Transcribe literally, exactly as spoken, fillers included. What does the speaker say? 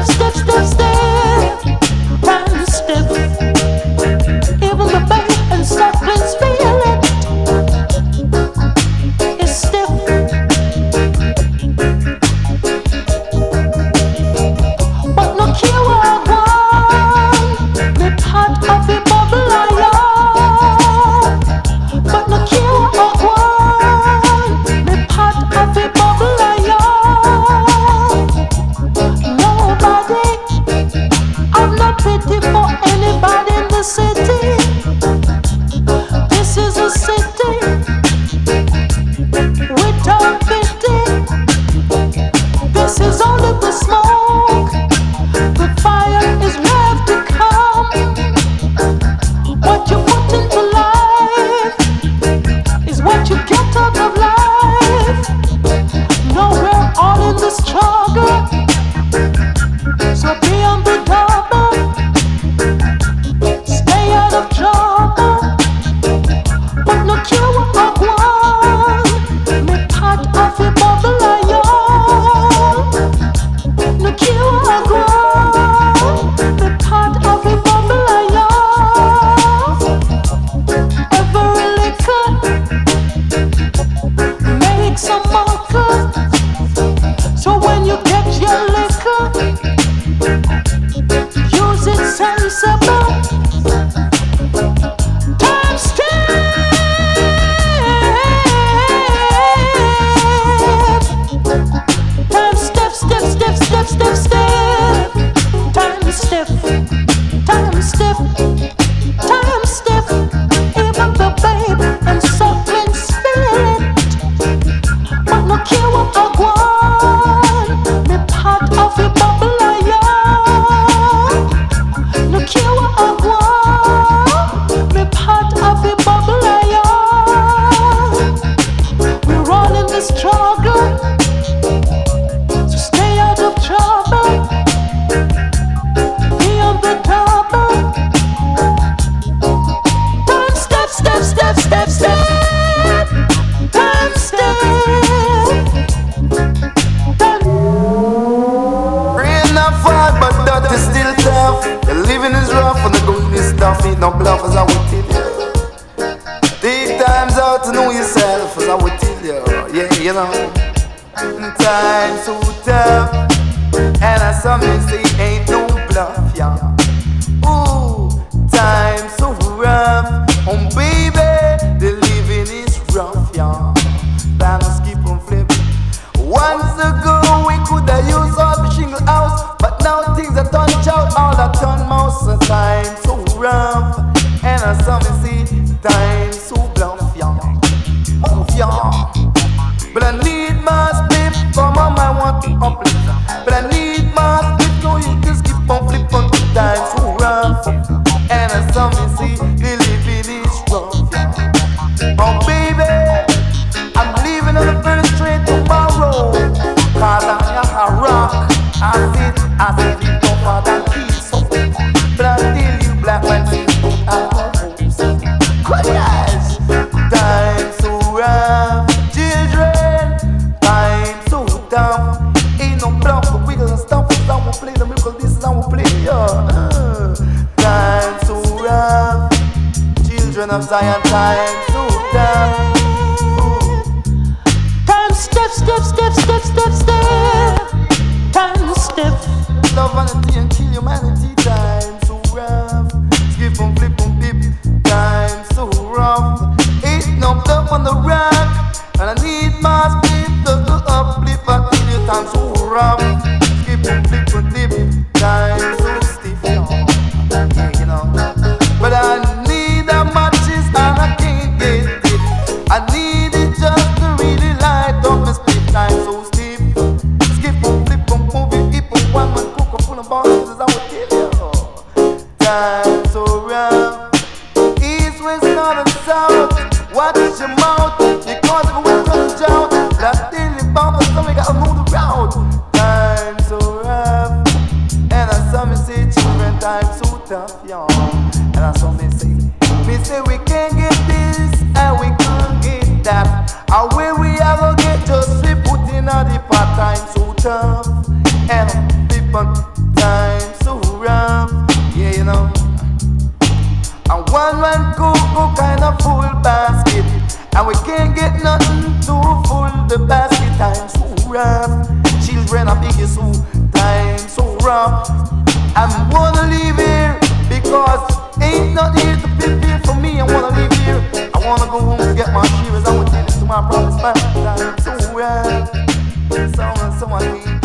step, step, step. Time to step. Even the bass and Scotland's feel it. It's stiff. But no cure one. The part of the bubble I love. But no cure one. The part of the bubble I love. Nobody. I'm not pity for anybody in the city. This is a city without pity. This is only the smoke. The fire is left to come. What you put into life is what you get out of life. No, we're all in the struggle. So be on the double. Stay out of trouble. But no cure of one. Me part of the bubble I am. No cure of one. Me part of the bubble I am. Every liquor makes a marker. So when you get your liquor, use it sensible. Time step. Time step, step, step, step, step, step. Time step. Time step. Time step. Even the babe and suckling spirit. But no cure of one. Me part of the bubble I am. No cure of one. Me part of the bubble I am. We're all in the struggle. So stay out of trouble. Be on the double. Time step, step, step, step, step. Time step. Rain not fall, but that is still tough. The living is rough and the going is tough. Ain't no bluff as I would tell you. Take times out to know yourself as I would tell you. Yeah, you know. Times so tough, and as some may say, ain't no bluff, yeah. Ooh, times so rough, oh baby, the living is rough, yeah. Times keep on flipping. Once ago we could have used all the shingle house, but now things are turned out, all that turn mouse. So time so rough, and as some may say, time so bluff, yeah. Move, yeah. But I need my split for mom, I want to uplift. But I need my split so you just keep on flip on the time so rough. And as some may say, the living is rough, yeah. Oh baby, I'm leaving on the first train tomorrow. Cause I'm a rock. I said, I said it tougher than keys. So, but I tell you black man, I hope so. Yes, time so rough, children. Time so tough. Ain't no bluff, the wiggle and stuff. It's how we play the music. This is how we play, yeah. Uh, time so rough, children of Zion. Time so tough. Time step, step, step, step, step, step. Time step. Love vanity and kill humanity. Time so rough. Skip and flip and pip. Time so rough. Ain't no bluff on the rock. And I need my speed to uplift. I tell you time so rough. Skip and flip and dip. Time so stiff, yeah. Yeah, you know. But I need a matches and I can't get it. I need it just to really light up my split. Time so stiff. Skip and flip and move it. Keep on one man cook and full of bounces as I would tell you. Time so rough. East, west, north and south. Watch your mouth. Because if we run down, that's daily bomb. So we gotta move the route. Time so rough. And I saw me say children, time so tough, y'all. And I saw me say, me say we can't get this and we can't get that. And where we are gonna get just we put in a the part time so tough. And people know. And one one cuckoo kind of full basket, and we can't get nothing too full. The basket time so rough. Children are big so time so rough. I'm wanna leave here because ain't nothing here to prepare for me. I wanna leave here. I wanna go home and get my shears. I wanna take it to my promised land. Time so rough. Someone, someone.